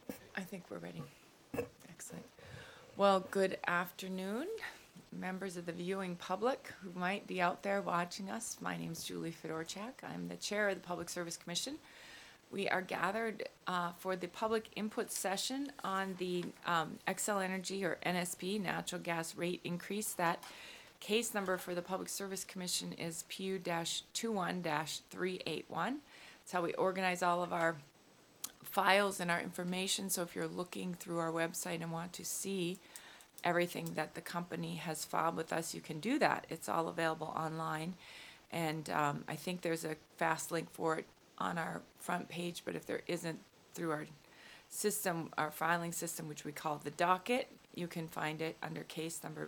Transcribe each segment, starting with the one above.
I think we're ready. Excellent. Well, good afternoon, members of the viewing public who might be out there watching us. My name is Julie Fedorchak. I'm the chair of the Public Service Commission. We are gathered for the public input session on the Xcel Energy or NSP natural gas rate increase. That case number for the Public Service Commission is PU-21-381. It's how we organize all of our files and our information. So if you're looking through our website and want to see everything that the company has filed with us, you can do that. It's all available online. And I think there's a fast link for it on our front page, but if there isn't, through our system, our filing system, which we call the docket, you can find it under case number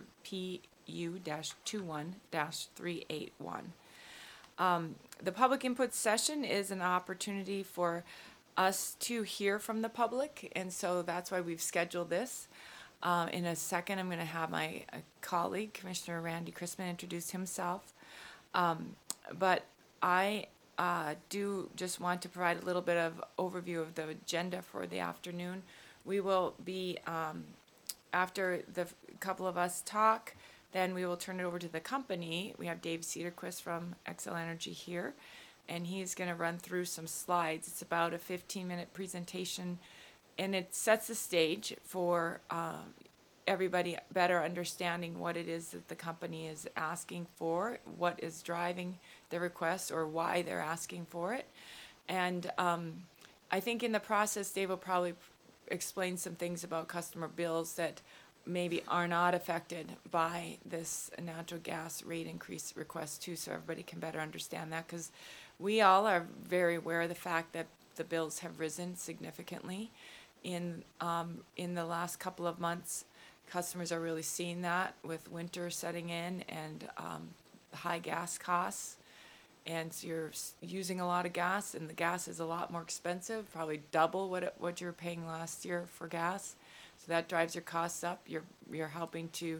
PU-21-381. The public input session is an opportunity for us to hear from the public, and so that's why we've scheduled this. In a second, I'm going to have my colleague, Commissioner Randy Chrisman, introduce himself. But I do just want to provide a little bit of overview of the agenda for the afternoon. We will be, after the couple of us talk, then we will turn it over to the company. We have Dave Cedarquist from Xcel Energy here, and he's going to run through some slides. It's about a 15-minute presentation, and it sets the stage for everybody better understanding what it is that the company is asking for, what is driving the request, or why they're asking for it. And I think in the process, Dave will probably explain some things about customer bills that maybe are not affected by this natural gas rate increase request too, so everybody can better understand that, because we all are very aware of the fact that the bills have risen significantly in the last couple of months. Customers are really seeing that with winter setting in and high gas costs. And so you're using a lot of gas, and the gas is a lot more expensive, probably double what you were paying last year for gas. So that drives your costs up. You're helping to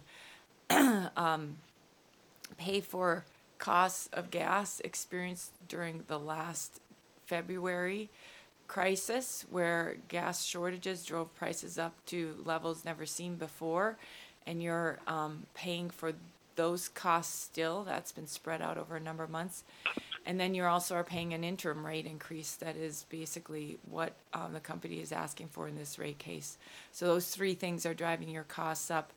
pay for costs of gas experienced during the last February crisis, where gas shortages drove prices up to levels never seen before, and you're paying for those costs still. That's been spread out over a number of months. And then you also are paying an interim rate increase that is basically what the company is asking for in this rate case. So those three things are driving your costs up.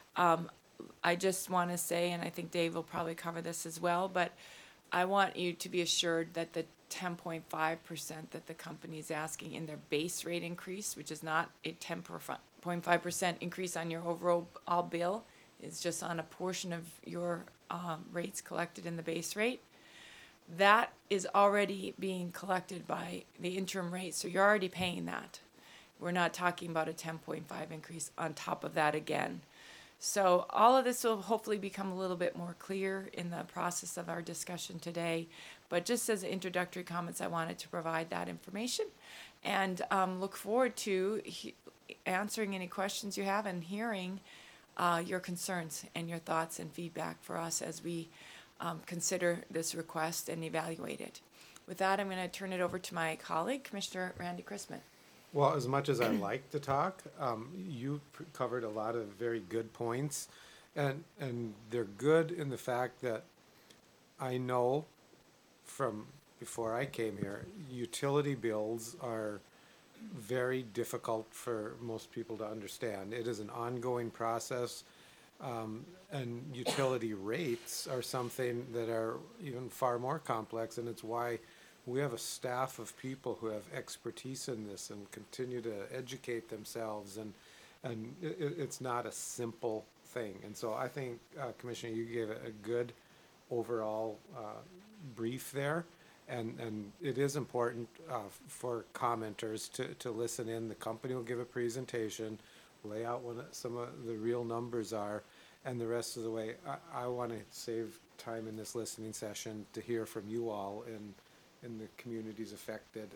I just want to say, and I think Dave will probably cover this as well, but I want you to be assured that the 10.5% that the company is asking in their base rate increase, which is not a 10.5% increase on your overall bill, is just on a portion of your rates collected in the base rate. That is already being collected by the interim rate, so you're already paying that. We're not talking about a 10.5 increase on top of that again. So all of this will hopefully become a little bit more clear in the process of our discussion today. But just as introductory comments, I wanted to provide that information, and look forward to answering any questions you have and hearing your concerns and your thoughts and feedback for us as we consider this request and evaluate it. With that, I'm going to turn it over to my colleague, Commissioner Randy Chrisman. Well, as much as I like to talk, you covered a lot of very good points, and they're good in the fact that I know from before I came here, utility bills are very difficult for most people to understand. It is an ongoing process, and utility rates are something that are even far more complex, and it's why we have a staff of people who have expertise in this and continue to educate themselves, and it's not a simple thing. And so I think, Commissioner, you gave a good overall brief there, and it is important for commenters to listen in. The company will give a presentation, lay out what some of the real numbers are, and the rest of the way, I want to save time in this listening session to hear from you all in the communities affected,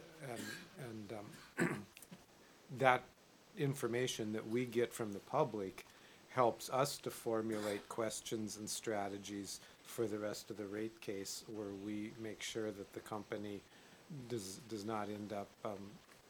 and that information that we get from the public helps us to formulate questions and strategies for the rest of the rate case, where we make sure that the company does not end up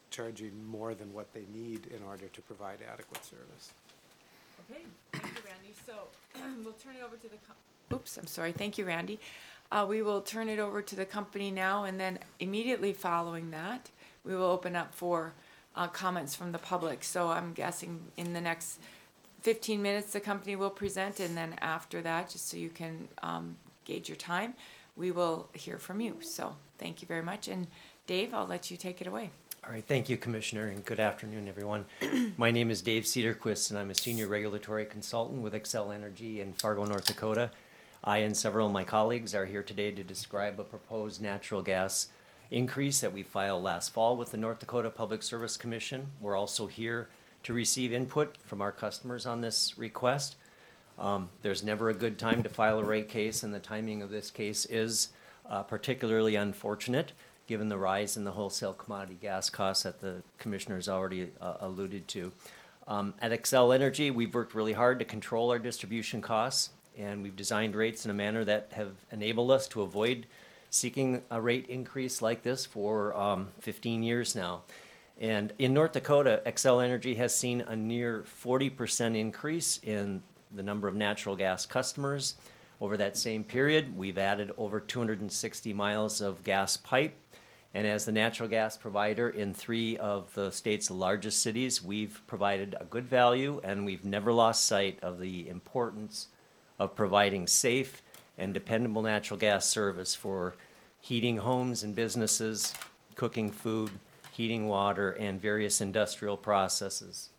charging more than what they need in order to provide adequate service. Okay, thank you, Randy. So we'll turn it over to the, oops, I'm sorry. Thank you, Randy. We will turn it over to the company now, and then immediately following that, we will open up for comments from the public. So I'm guessing in the next 15 minutes, the company will present, and then after that, just so you can gauge your time, we will hear from you. So thank you very much. And Dave, I'll let you take it away. All right, thank you, Commissioner, and good afternoon, everyone. My name is Dave Cedarquist, and I'm a senior regulatory consultant with Xcel Energy in Fargo, North Dakota. I and several of my colleagues are here today to describe a proposed natural gas increase that we filed last fall with the North Dakota Public Service Commission. We're also here to receive input from our customers on this request. There's never a good time to file a rate case, and the timing of this case is particularly unfortunate given the rise in the wholesale commodity gas costs that the commissioners already alluded to. At Xcel Energy, we've worked really hard to control our distribution costs, and we've designed rates in a manner that have enabled us to avoid seeking a rate increase like this for 15 years now. And in North Dakota, Xcel Energy has seen a near 40% increase in the number of natural gas customers. Over that same period, we've added over 260 miles of gas pipe. And as the natural gas provider in 3 of the state's largest cities, we've provided a good value, and we've never lost sight of the importance of providing safe and dependable natural gas service for heating homes and businesses, cooking food, heating water, and various industrial processes.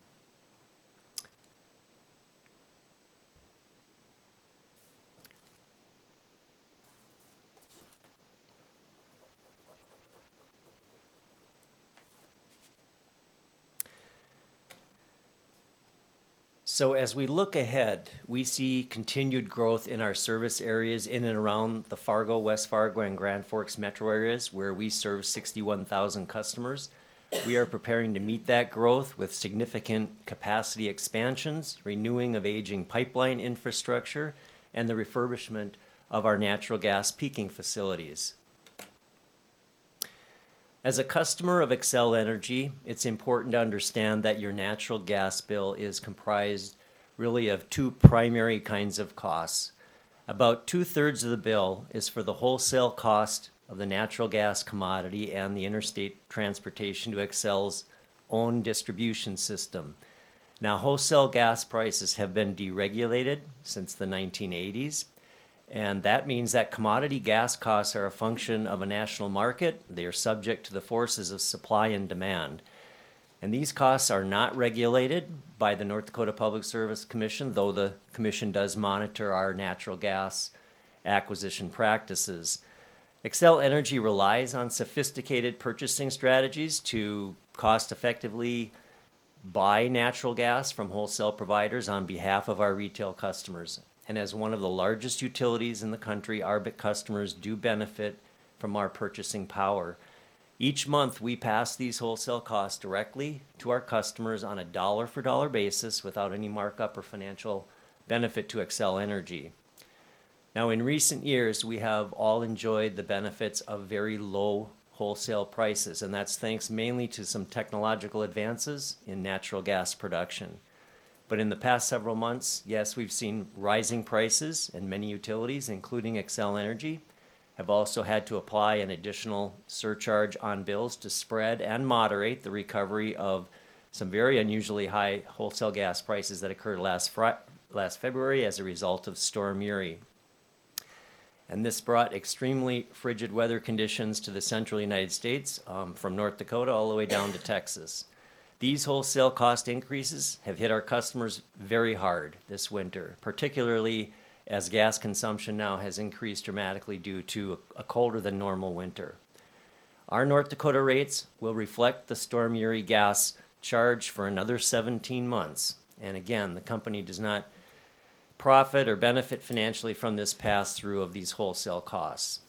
So as we look ahead, we see continued growth in our service areas in and around the Fargo, West Fargo, and Grand Forks metro areas where we serve 61,000 customers. We are preparing to meet that growth with significant capacity expansions, renewing of aging pipeline infrastructure, and the refurbishment of our natural gas peaking facilities. As a customer of Xcel Energy, it's important to understand that your natural gas bill is comprised really of 2 primary kinds of costs. About 2/3 of the bill is for the wholesale cost of the natural gas commodity and the interstate transportation to Xcel's own distribution system. Now, wholesale gas prices have been deregulated since the 1980s. And that means that commodity gas costs are a function of a national market. They are subject to the forces of supply and demand. And these costs are not regulated by the North Dakota Public Service Commission, though the commission does monitor our natural gas acquisition practices. Xcel Energy relies on sophisticated purchasing strategies to cost effectively buy natural gas from wholesale providers on behalf of our retail customers. And as one of the largest utilities in the country, our customers do benefit from our purchasing power. Each month, we pass these wholesale costs directly to our customers on a dollar-for-dollar basis without any markup or financial benefit to Xcel Energy. Now, in recent years, we have all enjoyed the benefits of very low wholesale prices, and that's thanks mainly to some technological advances in natural gas production. But in the past several months, yes, we've seen rising prices, and many utilities, including Xcel Energy, have also had to apply an additional surcharge on bills to spread and moderate the recovery of some very unusually high wholesale gas prices that occurred last February as a result of Storm Uri. And this brought extremely frigid weather conditions to the central United States, from North Dakota all the way down to Texas. These wholesale cost increases have hit our customers very hard this winter, particularly as gas consumption now has increased dramatically due to a colder than normal winter. Our North Dakota rates will reflect the Storm Uri gas charge for another 17 months. And again, the company does not profit or benefit financially from this pass-through of these wholesale costs.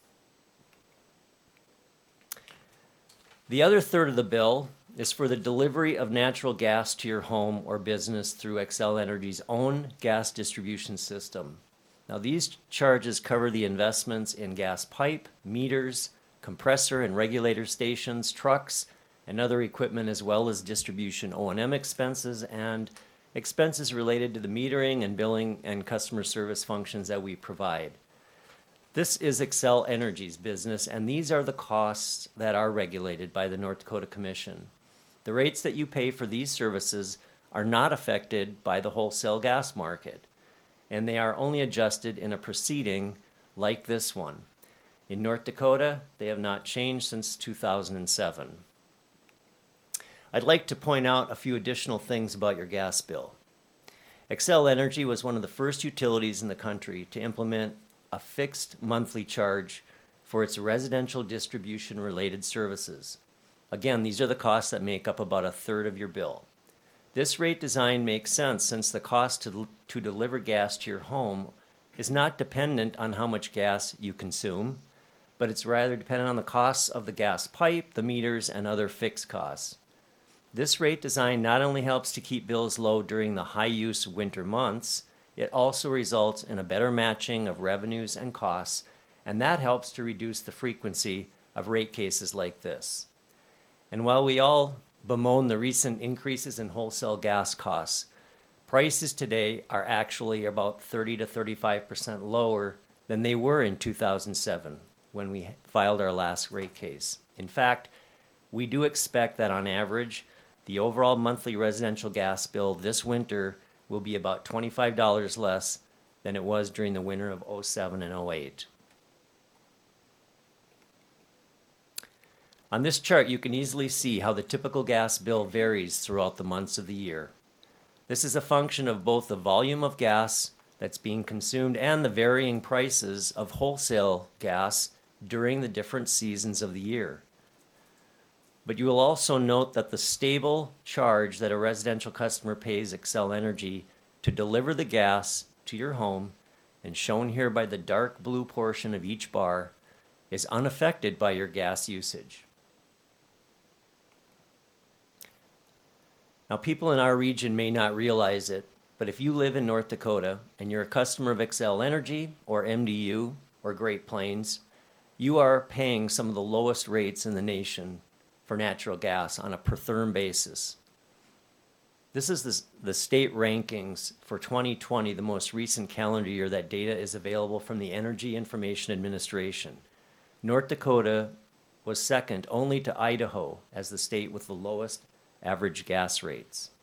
The other third of the bill is for the delivery of natural gas to your home or business through Xcel Energy's own gas distribution system. Now, these charges cover the investments in gas pipe, meters, compressor and regulator stations, trucks, and other equipment, as well as distribution O&M expenses and expenses related to the metering and billing and customer service functions that we provide. This is Xcel Energy's business, and these are the costs that are regulated by the North Dakota Commission. The rates that you pay for these services are not affected by the wholesale gas market, and they are only adjusted in a proceeding like this one. In North Dakota, they have not changed since 2007. I'd like to point out a few additional things about your gas bill. Xcel Energy was one of the first utilities in the country to implement a fixed monthly charge for its residential distribution-related services. Again, these are the costs that make up about a third of your bill. This rate design makes sense since the cost to deliver gas to your home is not dependent on how much gas you consume, but it's rather dependent on the costs of the gas pipe, the meters, and other fixed costs. This rate design not only helps to keep bills low during the high-use winter months, it also results in a better matching of revenues and costs, and that helps to reduce the frequency of rate cases like this. And while we all bemoan the recent increases in wholesale gas costs, prices today are actually about 30 to 35% lower than they were in 2007 when we filed our last rate case. In fact, we do expect that on average, the overall monthly residential gas bill this winter will be about $25 less than it was during the winter of 07 and 08. On this chart, you can easily see how the typical gas bill varies throughout the months of the year. This is a function of both the volume of gas that's being consumed and the varying prices of wholesale gas during the different seasons of the year. But you will also note that the stable charge that a residential customer pays Xcel Energy to deliver the gas to your home, and shown here by the dark blue portion of each bar, is unaffected by your gas usage. Now, people in our region may not realize it, but if you live in North Dakota and you're a customer of Xcel Energy or MDU or Great Plains, you are paying some of the lowest rates in the nation for natural gas on a per therm basis. This is the state rankings for 2020, the most recent calendar year. That data is available from the Energy Information Administration. North Dakota was second only to Idaho as the state with the lowest average gas rates.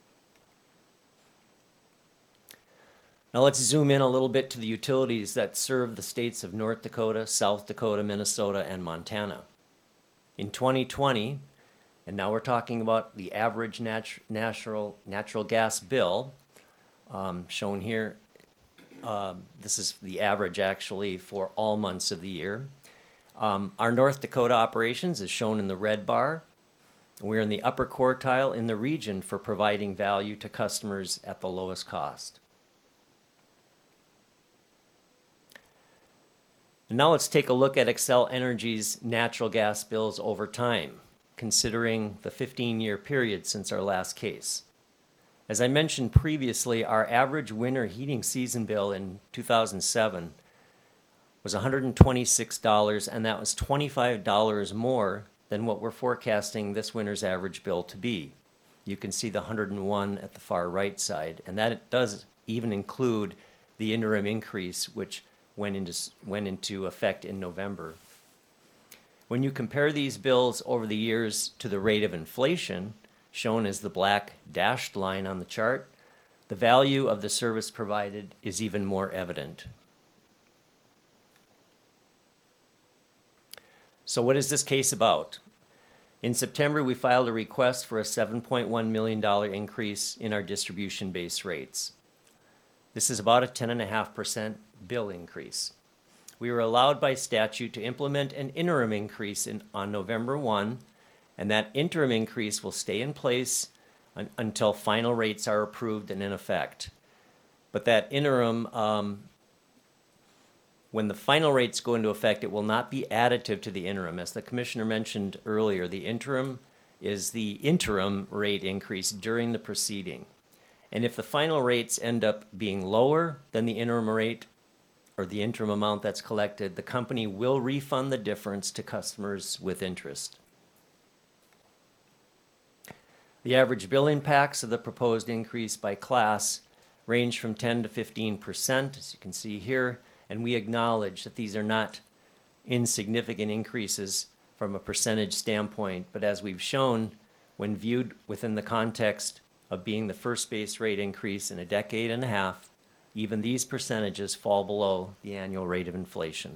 Now let's zoom in a little bit to the utilities that serve the states of North Dakota, South Dakota, Minnesota, and Montana. In 2020, and now we're talking about the average natural gas bill, shown here. This is the average actually for all months of the year. Our North Dakota operations is shown in the red bar. We're in the upper quartile in the region for providing value to customers at the lowest cost. And now let's take a look at Xcel Energy's natural gas bills over time, considering the 15-year period since our last case. As I mentioned previously, our average winter heating season bill in 2007 was $126, and that was $25 more than what we're forecasting this winter's average bill to be. You can see the 101 at the far right side, and that does even include the interim increase, which went into effect in November. When you compare these bills over the years to the rate of inflation, shown as the black dashed line on the chart, the value of the service provided is even more evident. So what is this case about? In September, we filed a request for a $7.1 million increase in our distribution base rates. This is about a 10.5% bill increase. We were allowed by statute to implement an interim increase on November 1, and that interim increase will stay in place until final rates are approved and in effect. But that interim, when the final rates go into effect, it will not be additive to the interim. As the Commissioner mentioned earlier, the interim is the interim rate increase during the proceeding. And if the final rates end up being lower than the interim rate or the interim amount that's collected, the company will refund the difference to customers with interest. The average bill impacts of the proposed increase by class range from 10 to 15%, as you can see here, and we acknowledge that these are not insignificant increases from a percentage standpoint, but as we've shown, when viewed within the context of being the first base rate increase in a decade and a half, even these percentages fall below the annual rate of inflation.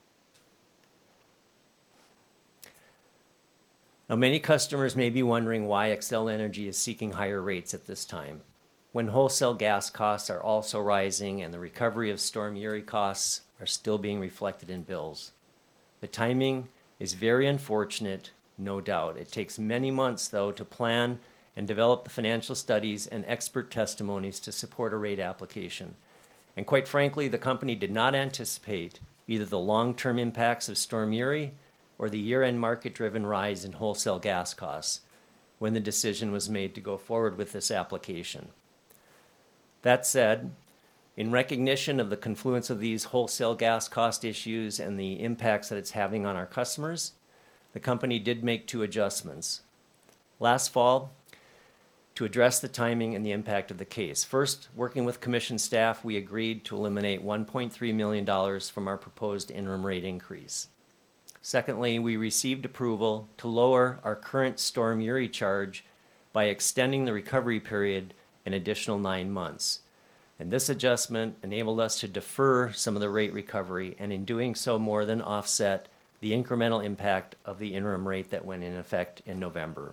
Now, many customers may be wondering why Xcel Energy is seeking higher rates at this time, when wholesale gas costs are also rising and the recovery of Storm Uri costs are still being reflected in bills. The timing is very unfortunate, no doubt. It takes many months, though, to plan and develop the financial studies and expert testimonies to support a rate application. And quite frankly, the company did not anticipate either the long-term impacts of Storm Uri or the year-end market-driven rise in wholesale gas costs when the decision was made to go forward with this application. That said, in recognition of the confluence of these wholesale gas cost issues and the impacts that it's having on our customers, the company did make 2 adjustments. Last fall, to address the timing and the impact of the case. First, working with commission staff, we agreed to eliminate $1.3 million from our proposed interim rate increase. Secondly, we received approval to lower our current Storm Uri charge by extending the recovery period an additional 9 months. And this adjustment enabled us to defer some of the rate recovery, and in doing so more than offset the incremental impact of the interim rate that went in effect in November.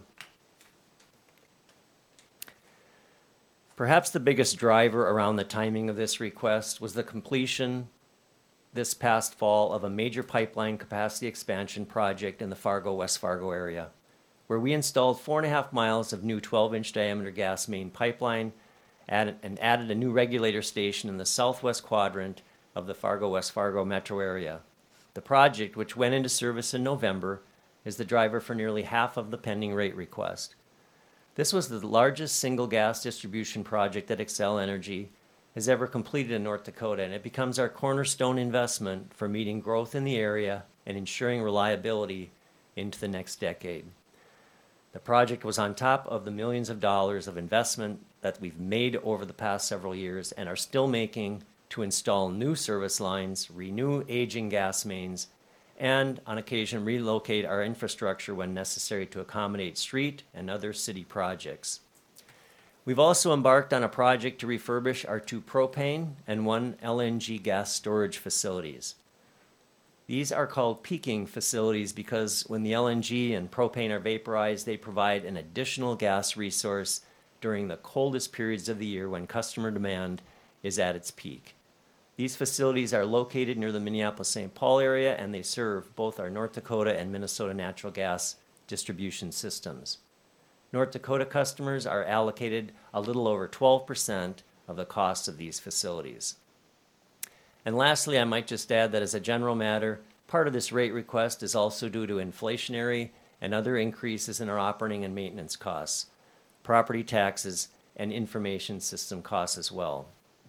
Perhaps the biggest driver around the timing of this request was the completion this past fall of a major pipeline capacity expansion project in the Fargo-West Fargo area, where we installed 4.5 miles of new 12-inch diameter gas main pipeline and added a new regulator station in the southwest quadrant of the Fargo-West Fargo metro area. The project, which went into service in November, is the driver for nearly half of the pending rate request. This was the largest single gas distribution project that Xcel Energy has ever completed in North Dakota, and it becomes our cornerstone investment for meeting growth in the area and ensuring reliability into the next decade. The project was on top of the millions of dollars of investment that we've made over the past several years and are still making to install new service lines, renew aging gas mains, and on occasion relocate our infrastructure when necessary to accommodate street and other city projects. We've also embarked on a project to refurbish our 2 propane and 1 LNG gas storage facilities. These are called peaking facilities because when the LNG and propane are vaporized, they provide an additional gas resource during the coldest periods of the year when customer demand is at its peak. These facilities are located near the Minneapolis-St. Paul area, and they serve both our North Dakota and Minnesota natural gas distribution systems. North Dakota customers are allocated a little over 12% of the cost of these facilities. And lastly, I might just add that as a general matter, part of this rate request is also due to inflationary and other increases in our operating and maintenance costs, property taxes, and information system costs as well.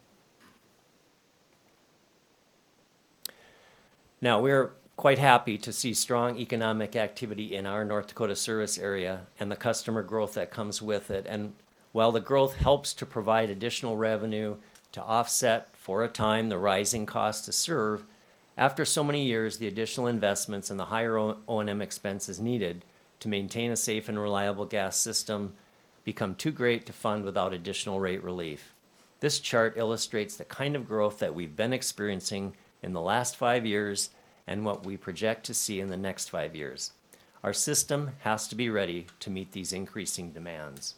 Now, we're quite happy to see strong economic activity in our North Dakota service area and the customer growth that comes with it. And while the growth helps to provide additional revenue to offset for a time the rising cost to serve, after so many years, the additional investments and the higher O&M expenses needed to maintain a safe and reliable gas system become too great to fund without additional rate relief. This chart illustrates the kind of growth that we've been experiencing in the last 5 years and what we project to see in the next 5 years. Our system has to be ready to meet these increasing demands.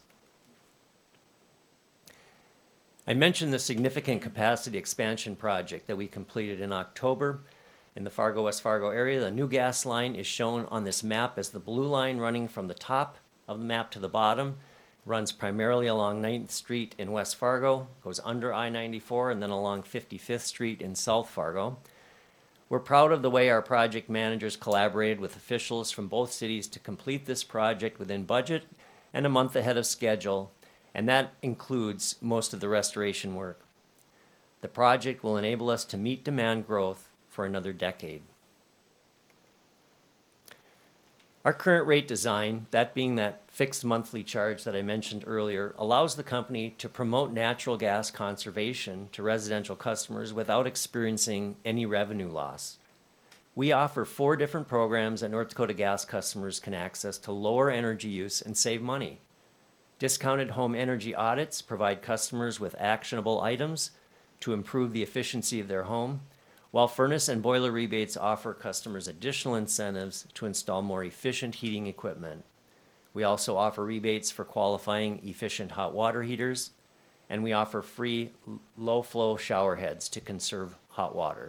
I mentioned the significant capacity expansion project that we completed in October in the Fargo-West Fargo area. The new gas line is shown on this map as the blue line running from the top of the map to the bottom. Runs primarily along 9th Street in West Fargo, goes under I-94, and then along 55th Street in South Fargo. We're proud of the way our project managers collaborated with officials from both cities to complete this project within budget and a month ahead of schedule, and that includes most of the restoration work. The project will enable us to meet demand growth for another decade. Our current rate design, that being that fixed monthly charge that I mentioned earlier, allows the company to promote natural gas conservation to residential customers without experiencing any revenue loss. We offer 4 different programs that North Dakota Gas customers can access to lower energy use and save money. Discounted home energy audits provide customers with actionable items to improve the efficiency of their home, while furnace and boiler rebates offer customers additional incentives to install more efficient heating equipment. We also offer rebates for qualifying efficient hot water heaters, and we offer free low-flow shower heads to conserve hot water.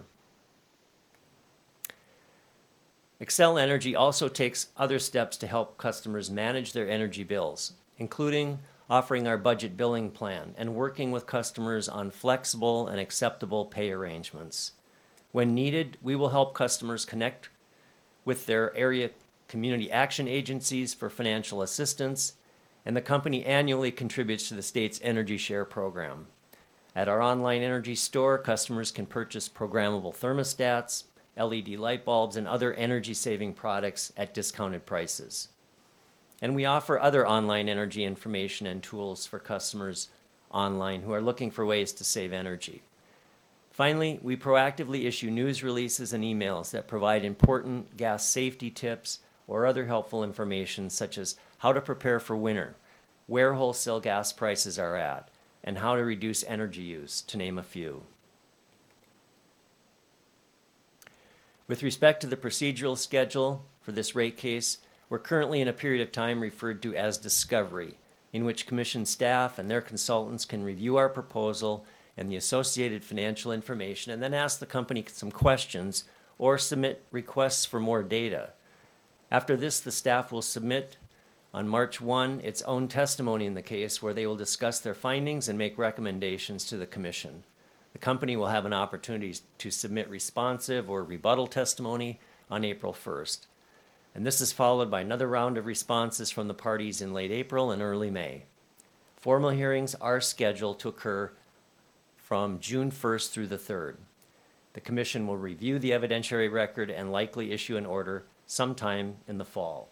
Xcel Energy also takes other steps to help customers manage their energy bills, including offering our budget billing plan and working with customers on flexible and acceptable pay arrangements. When needed, we will help customers connect with their area community action agencies for financial assistance, and the company annually contributes to the state's Energy Share program. At our online energy store, customers can purchase programmable thermostats, LED light bulbs, and other energy-saving products at discounted prices. And we offer other online energy information and tools for customers online who are looking for ways to save energy. Finally, we proactively issue news releases and emails that provide important gas safety tips or other helpful information such as how to prepare for winter, where wholesale gas prices are at, and how to reduce energy use, to name a few. With respect to the procedural schedule for this rate case, we're currently in a period of time referred to as discovery, in which Commission staff and their consultants can review our proposal and the associated financial information, and then ask the company some questions or submit requests for more data. After this, the staff will submit on March 1 its own testimony in the case, where they will discuss their findings and make recommendations to the Commission. The company will have an opportunity to submit responsive or rebuttal testimony on April 1st. And this is followed by another round of responses from the parties in late April and early May. Formal hearings are scheduled to occur from June 1st through the 3rd. The Commission will review the evidentiary record and likely issue an order sometime in the fall.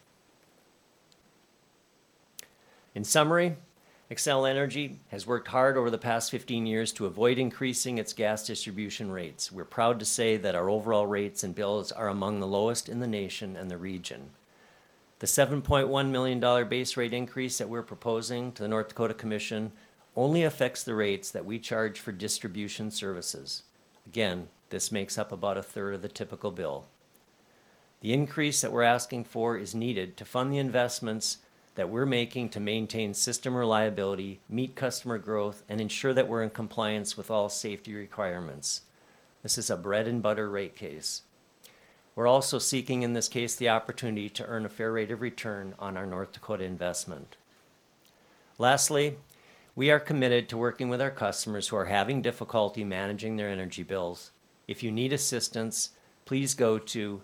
In summary, Xcel Energy has worked hard over the past 15 years to avoid increasing its gas distribution rates. We're proud to say that our overall rates and bills are among the lowest in the nation and the region. The $7.1 million base rate increase that we're proposing to the North Dakota Commission only affects the rates that we charge for distribution services. Again, this makes up about 1/3 of the typical bill. The increase that we're asking for is needed to fund the investments that we're making to maintain system reliability, meet customer growth, and ensure that we're in compliance with all safety requirements. This is a bread and butter rate case. We're also seeking in this case the opportunity to earn a fair rate of return on our North Dakota investment. Lastly, we are committed to working with our customers who are having difficulty managing their energy bills. If you need assistance, please go to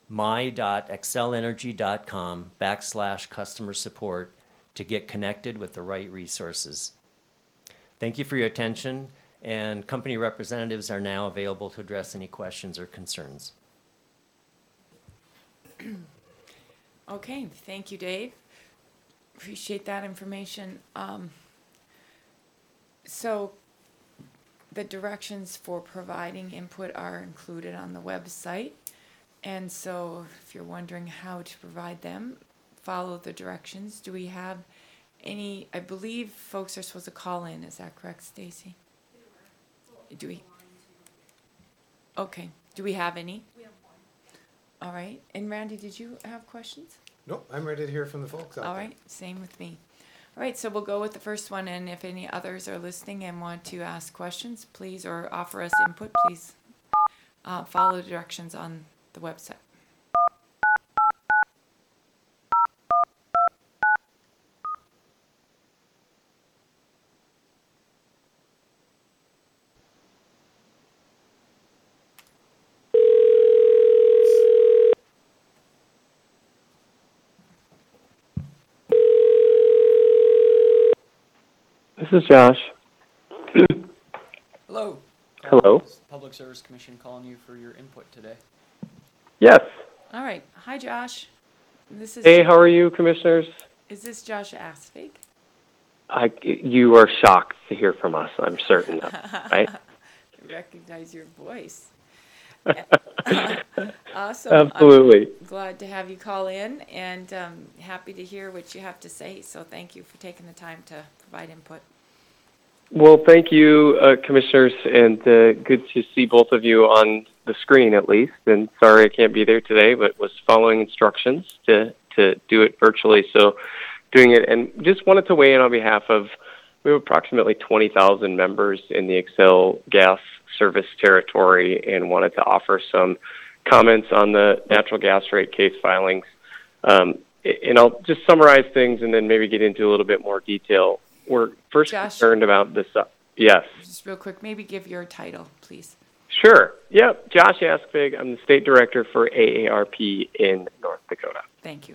my.xcelenergy.com/customer support to get connected with the right resources. Thank you for your attention, and company representatives are now available to address any questions or concerns. Okay, thank you, Dave. Appreciate that information. So the directions for providing input are included on the website. And so if you're wondering how to provide them, follow the directions. Do we have any, I believe folks are supposed to call in, is that correct, Stacy? Do we? Okay, do we have any? We have one. All right, and Randy, did you have questions? Nope, I'm ready to hear from the folks out there. All right, same with me. All right, so we'll go with the first one, and if any others are listening and want to ask questions, please, or offer us input, please follow the directions on the website. This is Josh. Hello. Hello. Public Service Commission calling you for your input today. Yes. All right, hi Josh. This is, Hey, how are you, commissioners? is this Josh Asfig? You are shocked to hear from us, I'm certain of, right? I recognize your voice. Awesome. Absolutely. I'm glad to have you call in and happy to hear what you have to say. So thank you for taking the time to provide input. Well, thank you, commissioners, and good to see both of you on the screen at least. And sorry I can't be there today, but was following instructions to do it virtually. So doing it, and just wanted to weigh in on behalf of, we have approximately 20,000 members in the Xcel Gas service territory, and wanted to offer some comments on the natural gas rate case filings. And I'll just summarize things and then maybe get into a little bit more detail. We're first Josh, concerned about this. Yes. just real quick, maybe give your title, please. Sure. Yep. Josh Askvig. I'm the state director for AARP in North Dakota. Thank you.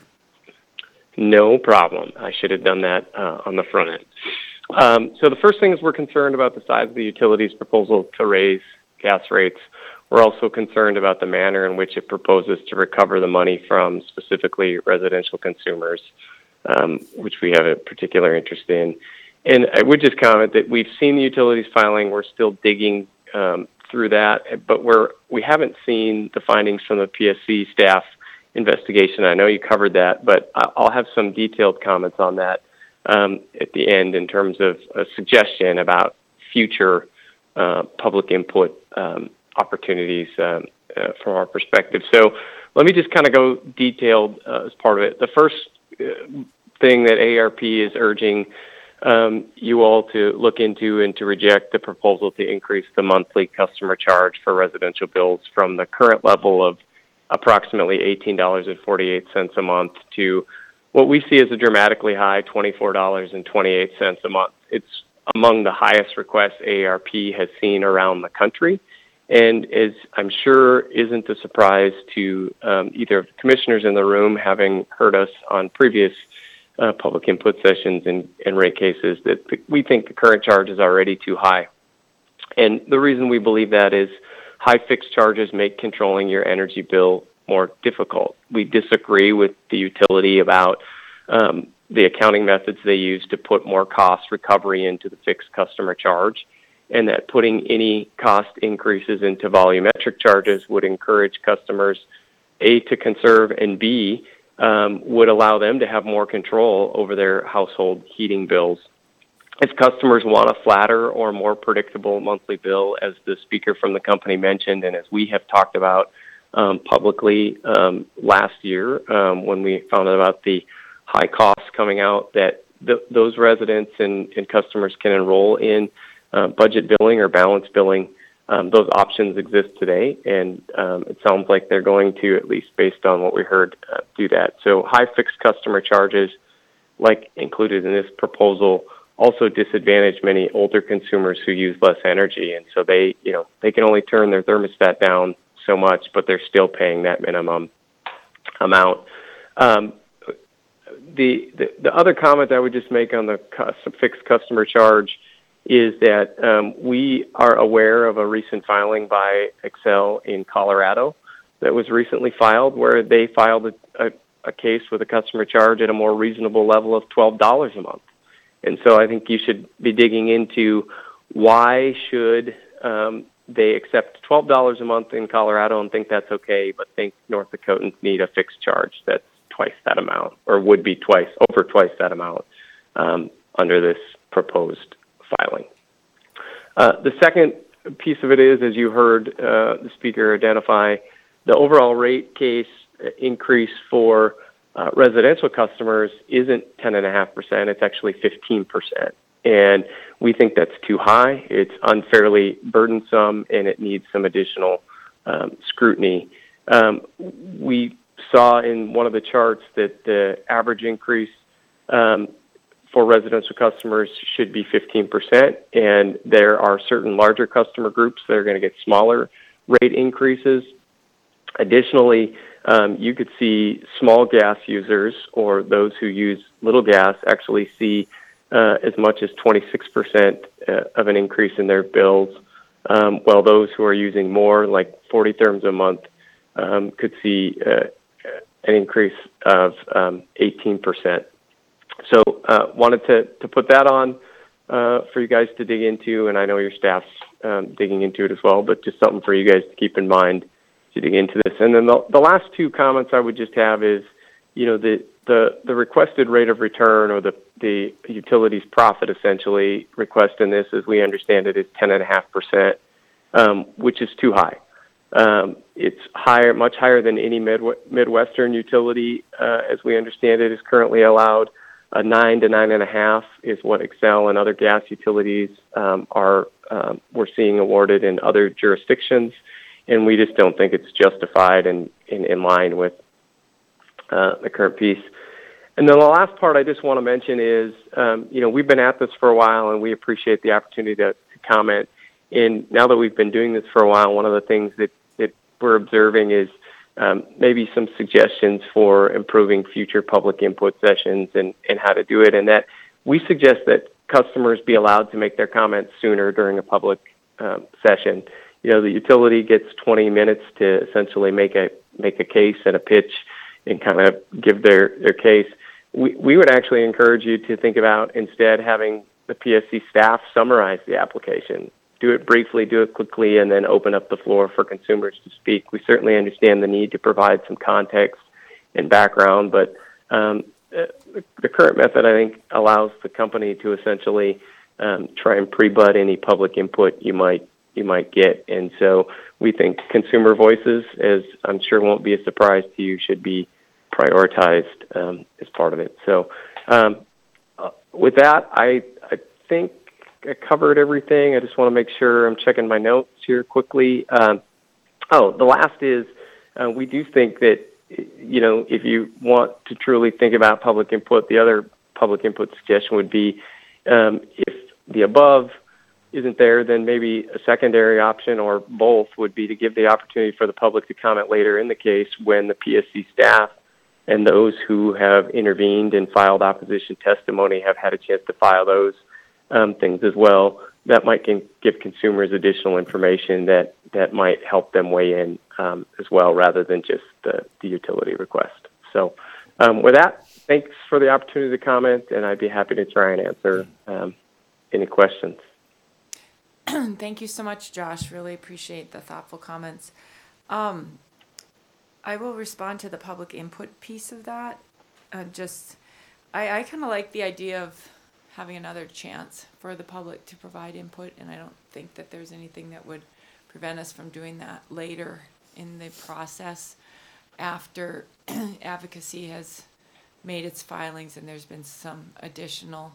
No problem. I should have done that on the front end. So the first thing is we're concerned about the size of the utility's proposal to raise gas rates. We're also concerned about the manner in which it proposes to recover the money from specifically residential consumers, which we have a particular interest in. And I would just comment that we've seen the utilities filing. We're still digging through that, but we haven't seen the findings from the PSC staff investigation. I know you covered that, but I'll have some detailed comments on that at the end in terms of a suggestion about future public input opportunities from our perspective. So let me just kind of go detailed as part of it. The first thing that ARP is urging you all to look into and to reject the proposal to increase the monthly customer charge for residential bills from the current level of approximately $18.48 a month to what we see as a dramatically high $24.28 a month. It's among the highest requests AARP has seen around the country, and is, I'm sure, isn't a surprise to either of the commissioners in the room, having heard us on previous public input sessions and rate cases, that we think the current charge is already too high. And the reason we believe that is high fixed charges make controlling your energy bill more difficult. We disagree with the utility about the accounting methods they use to put more cost recovery into the fixed customer charge, and that putting any cost increases into volumetric charges would encourage customers, A, to conserve, and B, would allow them to have more control over their household heating bills. If customers want a flatter or more predictable monthly bill, as the speaker from the company mentioned, and as we have talked about publicly last year when we found out about the high costs coming out, that those residents and customers can enroll in budget billing or balance billing. Those options exist today, and it sounds like they're going to, at least based on what we heard, do that. So high fixed customer charges, like included in this proposal, also disadvantage many older consumers who use less energy, and so they can only turn their thermostat down so much, but they're still paying that minimum amount. The other comment I would just make on the fixed customer charge is that we are aware of a recent filing by Xcel in Colorado that was recently filed, where they filed a case with a customer charge at a more reasonable level of $12 a month. And so I think you should be digging into why should they accept $12 a month in Colorado and think that's okay, but think North Dakotans need a fixed charge that's twice that amount, or would be over twice that amount under this proposed filing. The second piece of it is, as you heard the speaker identify, the overall rate case increase for residential customers isn't 10.5%, it's actually 15%. And we think that's too high. It's unfairly burdensome, and it needs some additional scrutiny. We saw in one of the charts that the average increase for residential customers should be 15%, and there are certain larger customer groups that are going to get smaller rate increases. Additionally, you could see small gas users, or those who use little gas, actually see as much as 26% of an increase in their bills, while those who are using more, like 40 therms a month, could see an increase of 18%. So wanted to put that on for you guys to dig into, and I know your staff's digging into it as well, but just something for you guys to keep in mind to dig into this. And then the last two comments I would just have is, the requested rate of return, or the utilities profit essentially request in this, as we understand it, is 10.5%, which is too high. It's higher, much higher than any Midwestern utility, as we understand it, is currently allowed. 9 to 9.5 is what Xcel and other gas utilities we're seeing awarded in other jurisdictions, and we just don't think it's justified and in line with the current piece. And then the last part I just want to mention is, we've been at this for a while, and we appreciate the opportunity to comment. And now that we've been doing this for a while, one of the things that we're observing is maybe some suggestions for improving future public input sessions and how to do it. And that we suggest that customers be allowed to make their comments sooner during a public session. The utility gets 20 minutes to essentially make a case and a pitch and kind of give their case. We would actually encourage you to think about instead having the PSC staff summarize the application. Do it briefly, do it quickly, and then open up the floor for consumers to speak. We certainly understand the need to provide some context and background, but the current method, I think, allows the company to essentially try and pre-bud any public input you might get. And so we think consumer voices, as I'm sure won't be a surprise to you, should be prioritized as part of it. So with that, I think I covered everything. I just want to make sure I'm checking my notes here quickly. The last is we do think that, if you want to truly think about public input, the other public input suggestion would be if the above isn't there, then maybe a secondary option or both would be to give the opportunity for the public to comment later in the case when the PSC staff and those who have intervened and filed opposition testimony have had a chance to file those things as well. That might give consumers additional information that might help them weigh in as well, rather than just the utility request. So with that, thanks for the opportunity to comment, and I'd be happy to try and answer any questions. Thank you so much, Josh. Really appreciate the thoughtful comments. I will respond to the public input piece of that. I kind of like the idea of having another chance for the public to provide input, and I don't think that there's anything that would prevent us from doing that later in the process after advocacy has made its filings and there's been some additional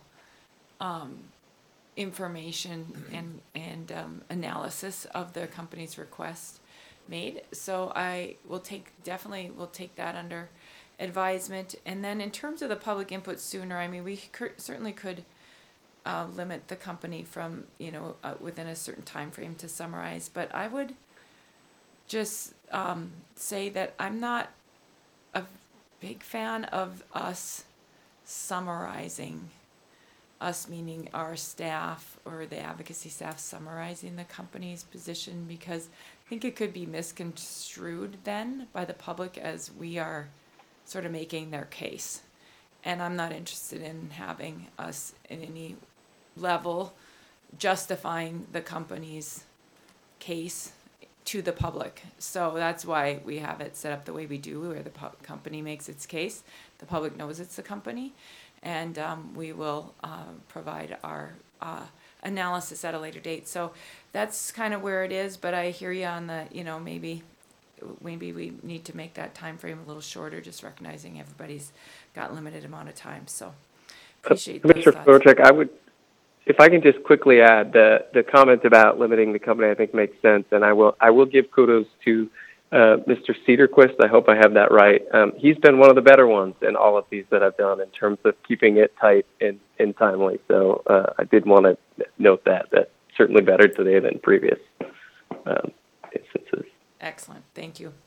information and analysis of the company's request made. So I will take that under advisement. And then in terms of the public input sooner, I mean, we certainly could limit the company from, within a certain time frame to summarize. But I would just say that I'm not a big fan of us summarizing, us meaning our staff or the advocacy staff summarizing the company's position, because I think it could be misconstrued then by the public as we are sort of making their case. And I'm not interested in having us in any level justifying the company's case to the public. So that's why we have it set up the way we do, where the company makes its case. The public knows it's the company. And we will provide our analysis at a later date. So that's kind of where it is. But I hear you on the, maybe we need to make that time frame a little shorter, just recognizing everybody's got limited amount of time. So appreciate those Mr. thoughts. Florczyk, if I can just quickly add, the comment about limiting the company I think makes sense, and I will give kudos to Mr. Cedarquist. I hope I have that right. He's been one of the better ones in all of these that I've done in terms of keeping it tight and timely. So I did want to note that's certainly better today than previous instances. Excellent. Thank you.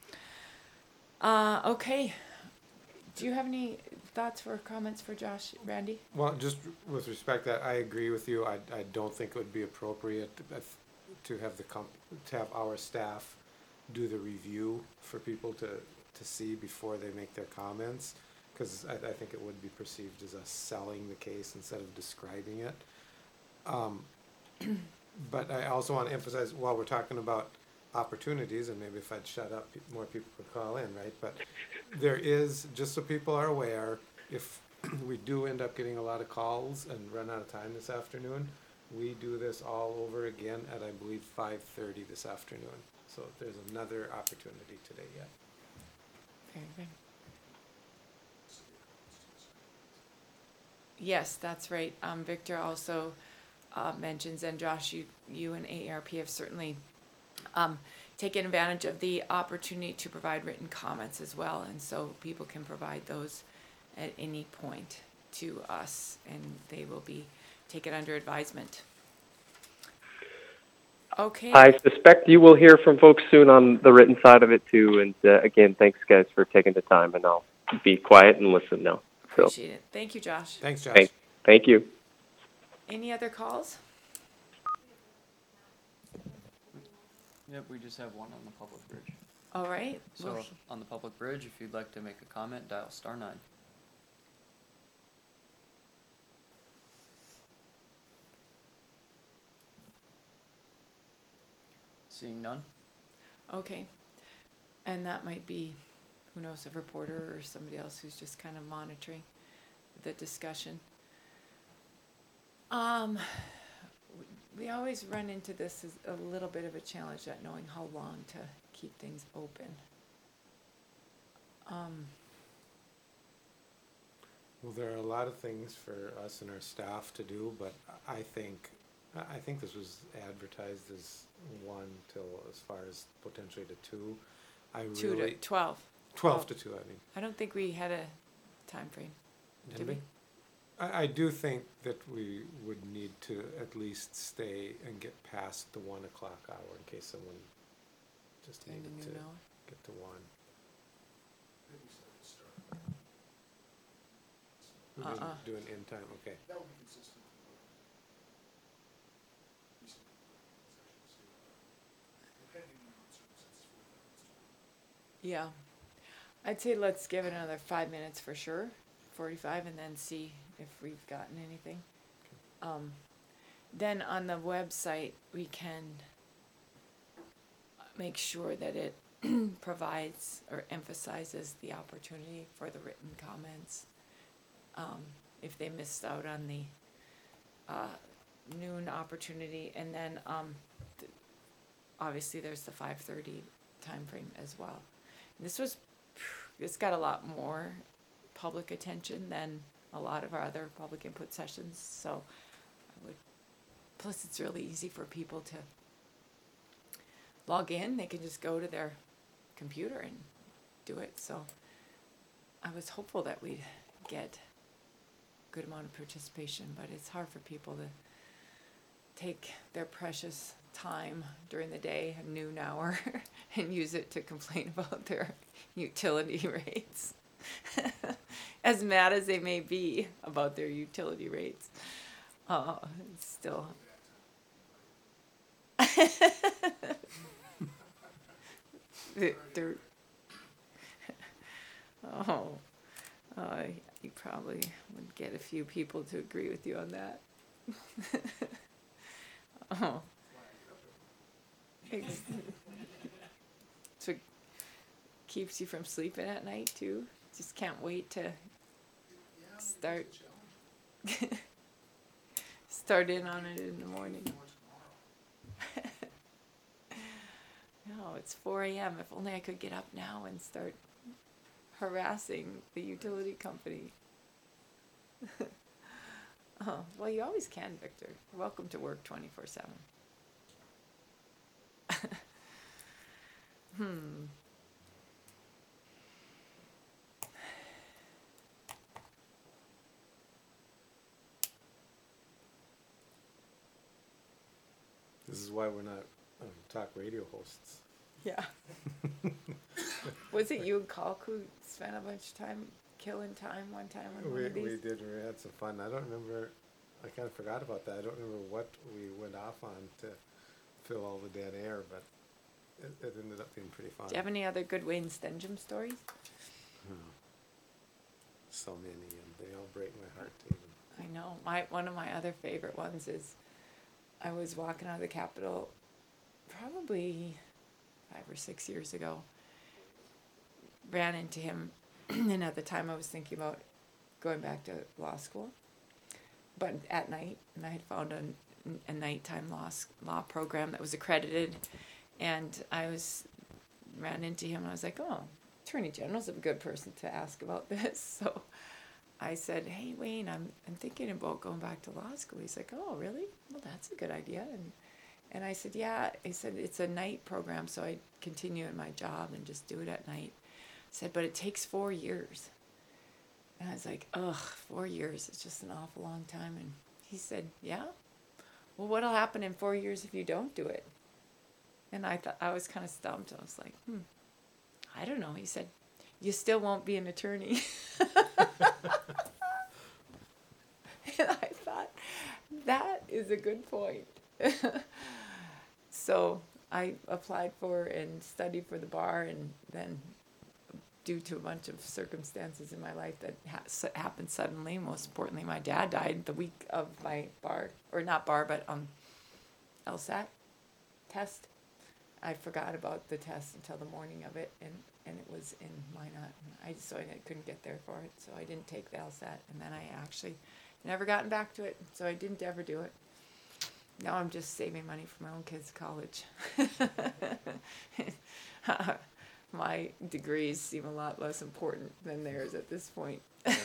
Okay. Do you have any thoughts or comments for Josh, Randy? Well, just with respect that I agree with you. I don't think it would be appropriate to have to have our staff do the review for people to to see before they make their comments, because I think it would be perceived as us selling the case instead of describing it. But I also want to emphasize, while we're talking about opportunities, and maybe if I'd shut up, more people could call in, right? But there is, just so people are aware, if we do end up getting a lot of calls and run out of time this afternoon, we do this all over again at, I believe, 5:30 this afternoon. So there's another opportunity today yet. Very good. Yes, that's right. Victor also mentions, and Josh, you and AARP have certainly taken advantage of the opportunity to provide written comments as well, and so people can provide those at any point to us, and they will be taken under advisement. Okay. I suspect you will hear from folks soon on the written side of it too. And again, thanks guys for taking the time, and I'll be quiet and listen now. So, Appreciate it. Thank you, Josh. Thanks, Josh. thank you. Any other calls? Yep, we just have one on the public bridge. All right. So Well, on the public bridge, if you'd like to make a comment, dial *9. Seeing none? okay. And that might be, who knows, a reporter or somebody else who's just kind of monitoring the discussion. We always run into this as a little bit of a challenge, at knowing how long to keep things open. Well, there are a lot of things for us and our staff to do, but I think this was advertised as 1 till as far as potentially to 2. 2 to 12. 12 to 2, I mean. I don't think we had a time frame. Did we? I do think that we would need to at least stay and get past the 1 o'clock hour in case someone just During the needed to noon hour? get to 1. We're doing in time, okay. Yeah. I'd say let's give it another 5 minutes for sure, 45, and then see if we've gotten anything. Then on the website, we can make sure that it provides or emphasizes the opportunity for the written comments. If they missed out on the noon opportunity, and then obviously there's the 5:30 time frame as well. And this got a lot more public attention than a lot of our other public input sessions, so plus it's really easy for people to log in. They can just go to their computer and do it, so I was hopeful that we'd get a good amount of participation, but it's hard for people to take their precious time during the day, a noon hour, and use it to complain about their utility rates. As mad as they may be about their utility rates, it's still. They're, you probably would get a few people to agree with you on that. So it keeps you from sleeping at night too. Just can't wait to start in on it in the morning. No, it's 4 a.m. If only I could get up now and start harassing the utility company. Well, you always can, Victor. You're welcome to work 24/7. This is why we're not talk radio hosts. Yeah. Was it you and Kalk who spent a bunch of time killing time one time on one of We these? did, we had some fun. I don't remember, I kind of forgot about that. I don't remember what we went off on to fill all the dead air, but it ended up being pretty fun. Do you have any other good Wayne Stenjum stories? So many, and they all break my heart to even. I know. One of my other favorite ones is I was walking out of the Capitol probably 5 or 6 years ago. Ran into him, and at the time I was thinking about going back to law school, but at night, and I had found a nighttime law program that was accredited, and ran into him, and I was like, oh, Attorney General's a good person to ask about this. So I said, hey, Wayne, I'm thinking about going back to law school. He's like, oh, really? Well, that's a good idea. And I said, yeah. He said, it's a night program, so I continue in my job and just do it at night. I said, but it takes 4 years. And I was like, ugh, 4 years. It's just an awful long time. And he said, yeah? Well, what'll happen in 4 years if you don't do it? And I thought, I was kind of stumped. I was like, I don't know. He said, you still won't be an attorney. And I thought, that is a good point. So I applied for and studied for the bar, and then due to a bunch of circumstances in my life that happened suddenly, most importantly, my dad died the week of my bar, or not bar, but LSAT test. I forgot about the test until the morning of it, and it was in Minot. So I couldn't get there for it, so I didn't take the LSAT, and then I actually never gotten back to it, so I didn't ever do it. Now I'm just saving money for my own kids' college. My degrees seem a lot less important than theirs at this point.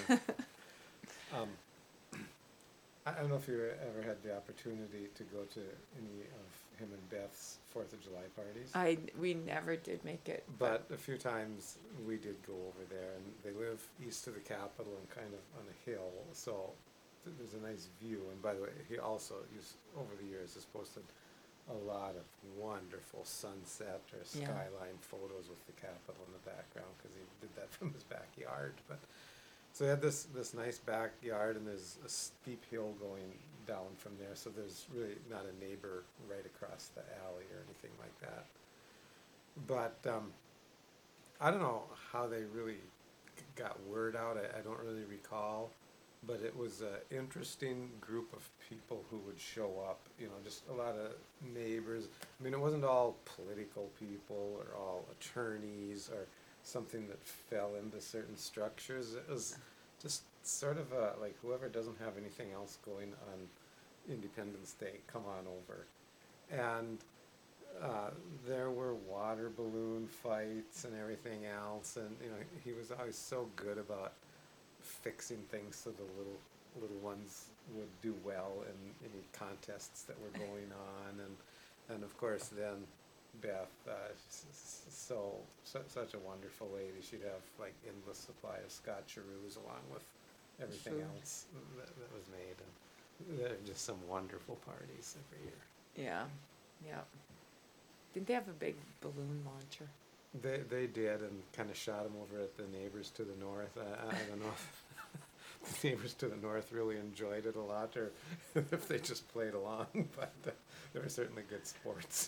I don't know if you ever had the opportunity to go to any of him and Beth's 4th of July parties. We never did make it. But a few times we did go over there, and they live east of the Capitol and kind of on a hill, so there's a nice view. And by the way, he also, over the years, has posted a lot of wonderful sunset or skyline photos with the Capitol in the background, because he did that from his backyard. But so he had this nice backyard, and there's a steep hill going down from there, so there's really not a neighbor right across the alley or anything like that. But I don't know how they really got word out. I don't really recall, but it was an interesting group of people who would show up, just a lot of neighbors. I mean, it wasn't all political people or all attorneys or something that fell into certain structures. It was just sort of like whoever doesn't have anything else going on Independence Day, come on over. And there were water balloon fights and everything else, and he was always so good about fixing things so the little ones would do well in any contests that were going on, and of course then Beth, such a wonderful lady. She'd have like endless supply of scotcheroos along with everything else that was made, and there are just some wonderful parties every year. Yeah. Didn't they have a big balloon launcher? They did, and kind of shot them over at the neighbors to the north. I don't know if the neighbors to the north really enjoyed it a lot, or if they just played along, but they were certainly good sports.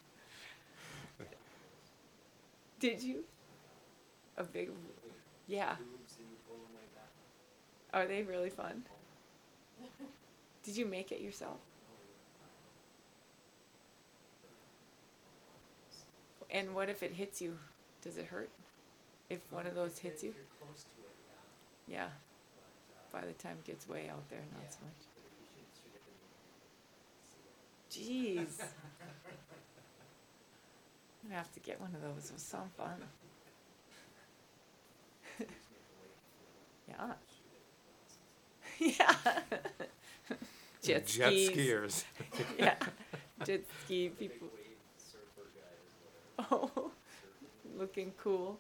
Did you? A big, yeah. Are they really fun? Did you make it yourself? And what if it hits you? Does it hurt? If one of those hits you? Yeah. By the time it gets way out there, not so much. Jeez. I'm gonna have to get one of those. It was so fun. Yeah. Yeah. Jet skiers. Yeah. Jet ski people. Oh, looking cool.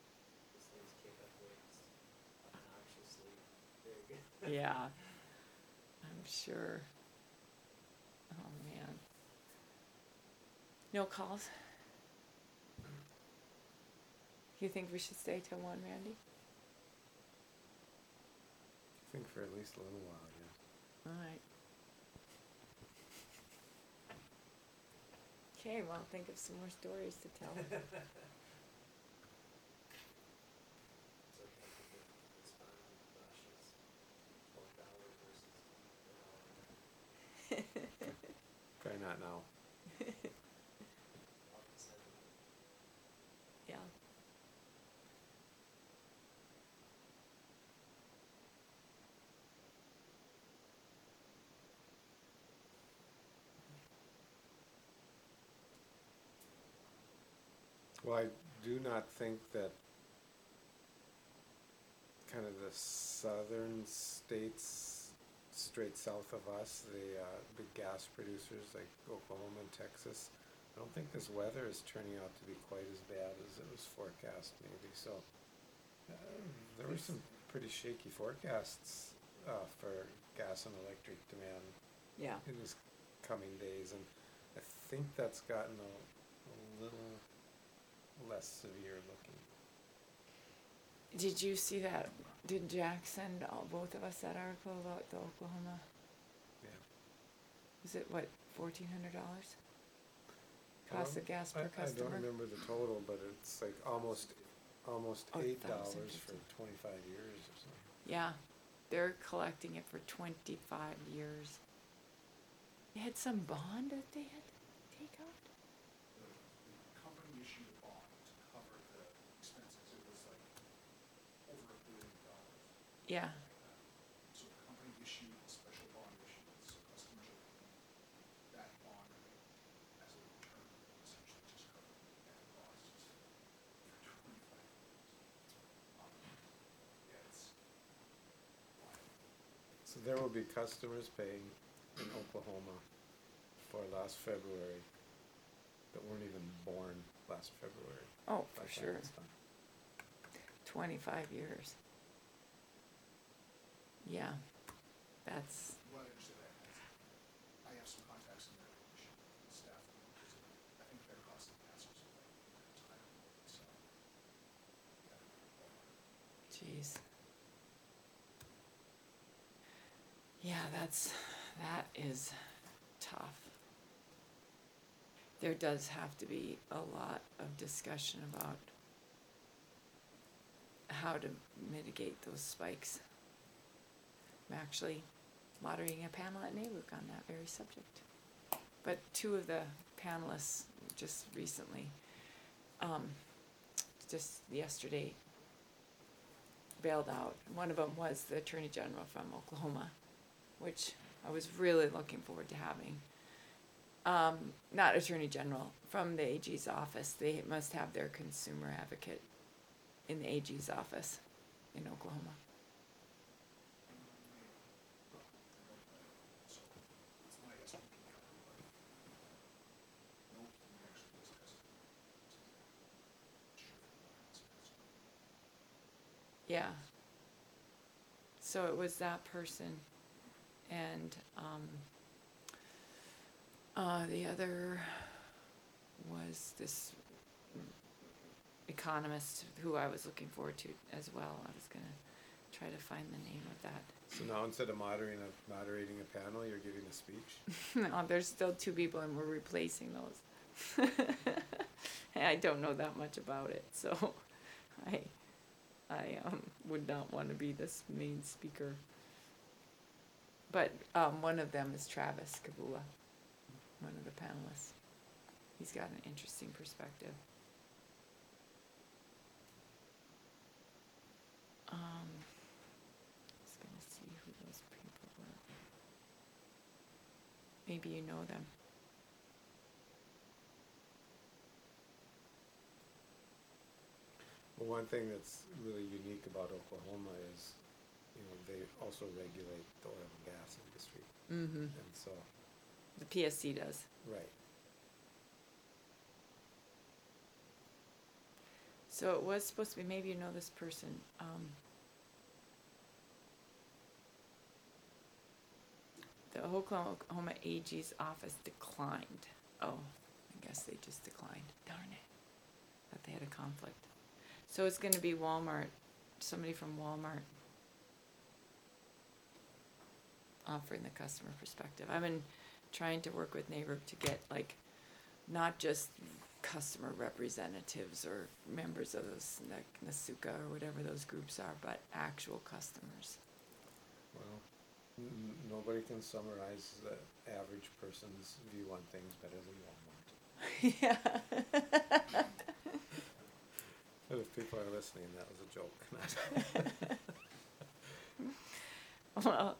Yeah, I'm sure. Oh, man. No calls? You think we should stay till 1, Randy? I think for at least a little while, yeah. All right. Okay, well, think of some more stories to tell. Try not now. Yeah. Well, I do not think that kind of the southern states, straight south of us, the big gas producers like Oklahoma and Texas, I don't think this weather is turning out to be quite as bad as it was forecast maybe, so. There were some pretty shaky forecasts for gas and electric demand Yeah. in these coming days, and I think that's gotten a little less severe looking. Did you see that? Did Jack send both of us that article about the Oklahoma? Yeah. Was it what, $1,400? Cost of gas per I customer? don't remember the total, but it's like almost Oh, $8 $1,050. for 25 years or something. Yeah, they're collecting it for 25 years. They had some bond that they had to take out? The company issued a bond to cover the expenses. It was like over $1 billion. Yeah, So the company issued a special bond issuance, so customers are paying that bond rate as a return, essentially just covering the net costs for 25 years. Yeah, it's wild. So there will be customers paying in Oklahoma for last February that weren't even born last February. oh, by for the time sure. it's done. 25 years. Yeah, that's, Well, I understand that. I have some contacts in their staff, because I think their cost of gas was like higher, so. Yeah. jeez. Yeah, that is tough. There does have to be a lot of discussion about how to mitigate those spikes. I'm actually moderating a panel at NAWUC on that very subject. But two of the panelists just recently, just yesterday, bailed out. One of them was the Attorney General from Oklahoma, which I was really looking forward to having. Not Attorney General, from the AG's office. They must have their consumer advocate in the AG's office in Oklahoma. So it's my SPP company, but no, he actually was tested. Yeah. So it was that person, and the other was this economist who I was looking forward to as well. I was gonna try to find the name of that. So now instead of moderating a panel, you're giving a speech? No, there's still two people, and we're replacing those. And I don't know that much about it, so I would not want to be this main speaker. But one of them is Travis Kabula, one of the panelists. He's got an interesting perspective. I was gonna see who those people were. Maybe you know them. Well, one thing that's really unique about Oklahoma is, they also regulate the oil and gas industry. Mm-hmm. And so, The PSC does. right. So it was supposed to be, maybe you know this person, the Oklahoma AG's office declined. Oh, I guess they just declined. Darn it. Thought they had a conflict. So it's gonna be Walmart, somebody from Walmart offering the customer perspective. I've been trying to work with NARUC to get like not just customer representatives or members of those, like Nasuka or whatever those groups are, but actual customers. Well, nobody can summarize the average person's view on things better than Walmart. Yeah. But if people are listening, that was a joke. Well,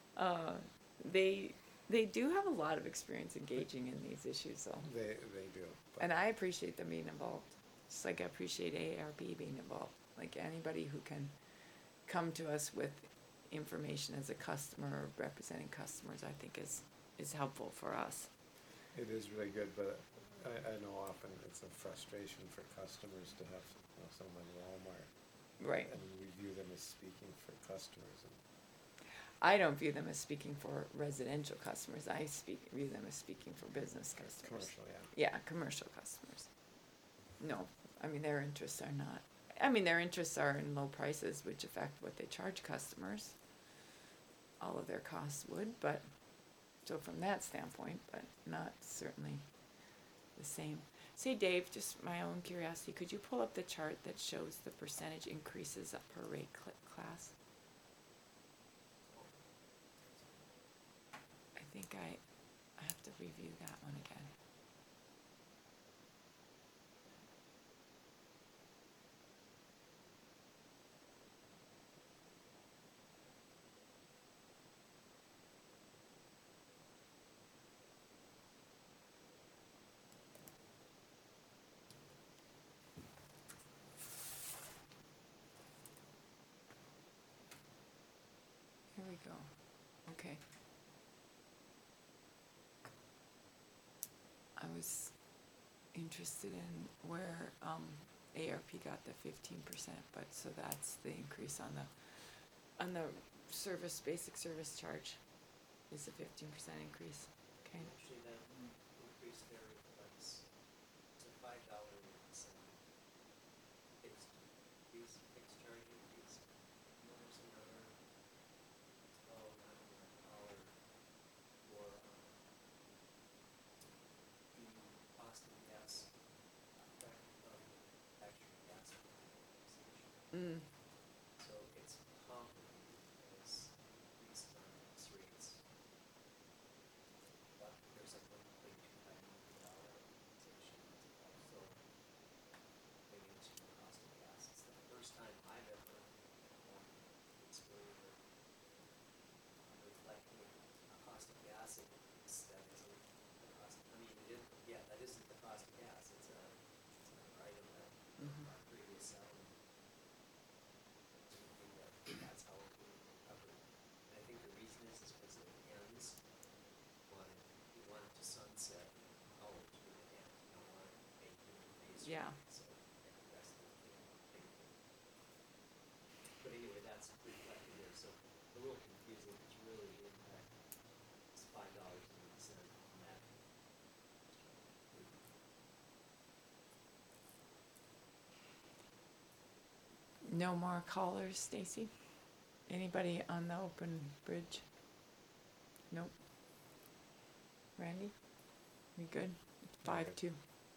they do have a lot of experience engaging in these issues, though. They do. But And I appreciate them being involved, just like I appreciate AARP being involved. Like anybody who can come to us with information as a customer or representing customers, I think is helpful for us. it is really good, but I know often it's a frustration for customers to have someone in Walmart, Right. and we view them as speaking for customers. And I don't view them as speaking for residential customers. I view them as speaking for business customers. commercial, yeah. Yeah, commercial customers. No, I mean, their interests are not, I mean, their interests are in low prices, which affect what they charge customers. All of their costs would, but, so from that standpoint, but not certainly the same. Say, Dave, just my own curiosity, could you pull up the chart that shows the percentage increases per rate class? I think I have to review that one again. Here we go. Okay. I was interested in where ARP got the 15%, but so that's the increase on the service, basic service charge is a 15% increase. Okay. Actually, that increase there reflects, it's a $5 fixed charge increase. And then there's another $12 for the cost of gas, effect of actual gas station. Mm. So it's complicated as increased on gas rates. But there's a $1.25 million organization that's also getting into the cost of gas. It's the first time I've ever experienced reflecting a cost of gas increase that isn't the cost. I mean, that isn't the cost of gas. It's another item that our previous salary. That's how it will recover. And I think the reason is because it ends. You want it to sunset out when it ends. You don't want it to make new phase. Yeah. So that's the thing. But anyway, that's reflected there. So a little confusing. It's really the impact. It's $5.80 on that. No more callers, Stacy? Anybody on the open bridge? Nope. Randy? We good? 5-2. I'm good.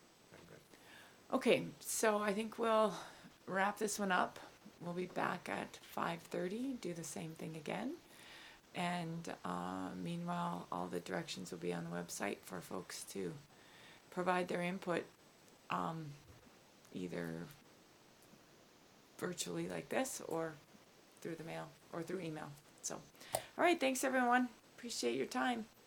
Okay, so I think we'll wrap this one up. We'll be back at 5:30, do the same thing again. And meanwhile, all the directions will be on the website for folks to provide their input, either virtually like this or through the mail or through email. So, all right, thanks everyone. Appreciate your time.